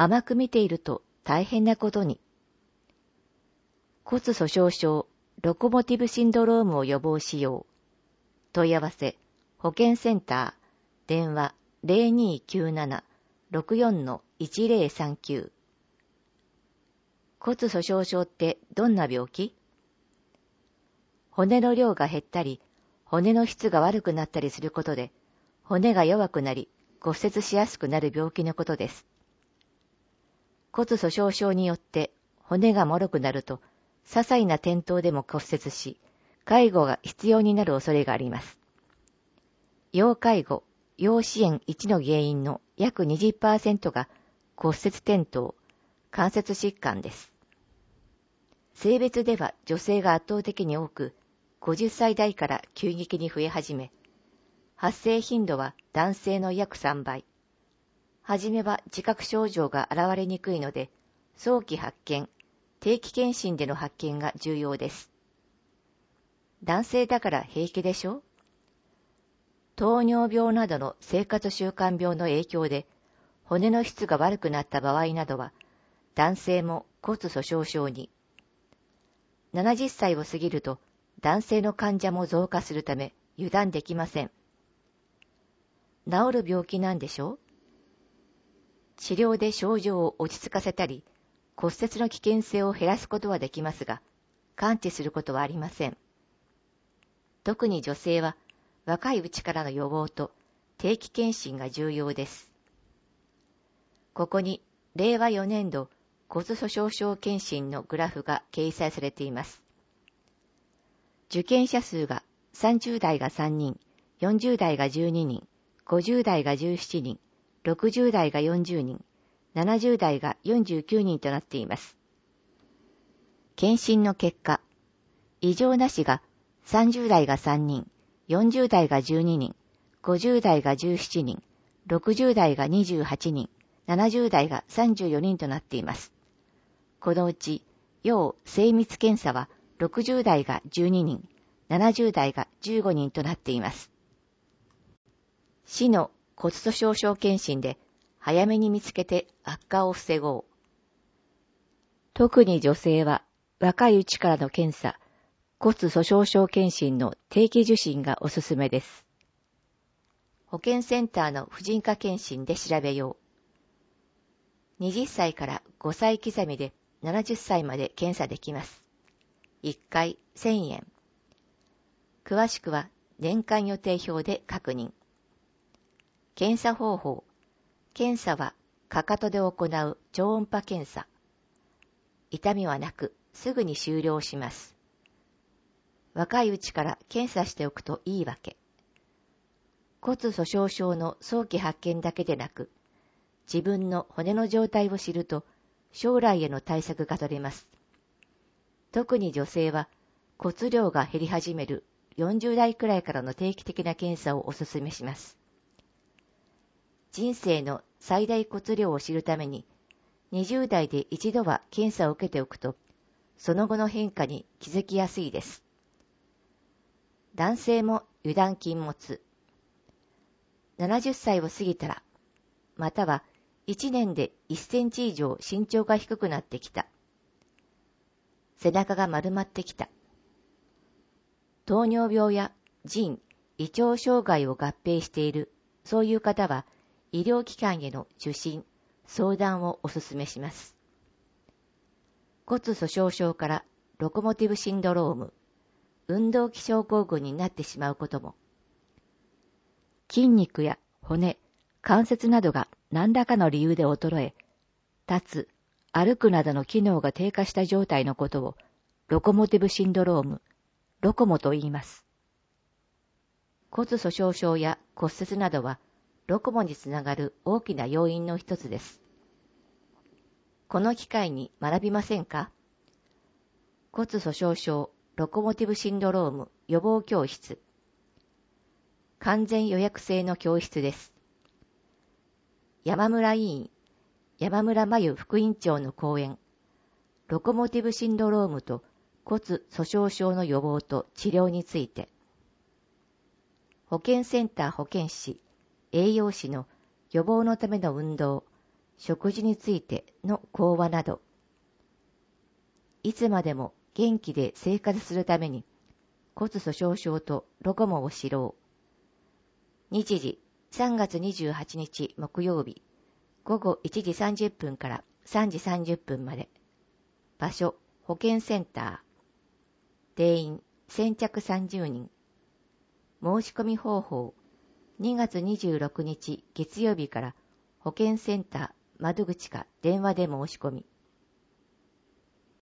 甘く見ていると大変なことに。骨粗鬆症、ロコモティブシンドロームを予防しよう。問い合わせ、保健センター、電話 0297-64-1039。骨粗鬆症ってどんな病気？骨の量が減ったり、骨の質が悪くなったりすることで、骨が弱くなり、骨折しやすくなる病気のことです。骨粗鬆症によって骨が脆くなると、些細な転倒でも骨折し、介護が必要になる恐れがあります。要介護、要支援1の原因の約 20% が骨折転倒、関節疾患です。性別では女性が圧倒的に多く、50歳代から急激に増え始め、発生頻度は男性の約3倍。はじめは自覚症状が現れにくいので、早期発見、定期検診での発見が重要です。男性だから平気でしょ？糖尿病などの生活習慣病の影響で、骨の質が悪くなった場合などは、男性も骨粗鬆症に。70歳を過ぎると、男性の患者も増加するため油断できません。治る病気なんでしょう？治療で症状を落ち着かせたり、骨折の危険性を減らすことはできますが、完治することはありません。特に女性は、若いうちからの予防と定期検診が重要です。ここに、令和4年度骨粗鬆症検診のグラフが掲載されています。受験者数が30代が3人、40代が12人、50代が17人、60代が40人、70代が49人となっています。検診の結果、異常なしが30代が3人、40代が12人、50代が17人、60代が28人、70代が34人となっています。このうち、要精密検査は60代が12人、70代が15人となっています。市の骨粗鬆症検診で早めに見つけて悪化を防ごう。特に女性は若いうちからの検査、骨粗鬆症検診の定期受診がおすすめです。保健センターの婦人科検診で調べよう。20歳から5歳刻みで70歳まで検査できます。1回1000円。詳しくは年間予定表で確認。検査方法。検査はかかとで行う超音波検査。痛みはなくすぐに終了します。若いうちから検査しておくといいわけ。骨粗鬆症の早期発見だけでなく、自分の骨の状態を知ると将来への対策が取れます。特に女性は骨量が減り始める40代くらいからの定期的な検査をお勧めします。人生の最大骨量を知るために、20代で一度は検査を受けておくと、その後の変化に気づきやすいです。男性も油断禁物。70歳を過ぎたら、または1年で1センチ以上身長が低くなってきた。背中が丸まってきた。糖尿病や腎、胃腸障害を合併している、そういう方は医療機関への受診、相談をお勧めします。骨粗鬆症からロコモティブシンドローム、運動器症候群になってしまうことも。筋肉や骨、関節などが何らかの理由で衰え、立つ、歩くなどの機能が低下した状態のことをロコモティブシンドローム、ロコモと言います。骨粗鬆症や骨折などはロコモにつながる大きな要因の一つです。この機会に学びませんか？骨粗鬆症、ロコモティブシンドローム予防教室。完全予約制の教室です。山村委員、山村真由副院長の講演、ロコモティブシンドロームと骨粗鬆症の予防と治療について。保健センター保健師、栄養士の予防のための運動、 食事についての講話など、いつまでも元気で生活するために骨粗鬆症とロコモを知ろう。日時3月28日木曜日午後1時30分から3時30分まで。場所保健センター。定員先着30人。申し込み方法2月26日月曜日から保健センター窓口か電話で申し込み。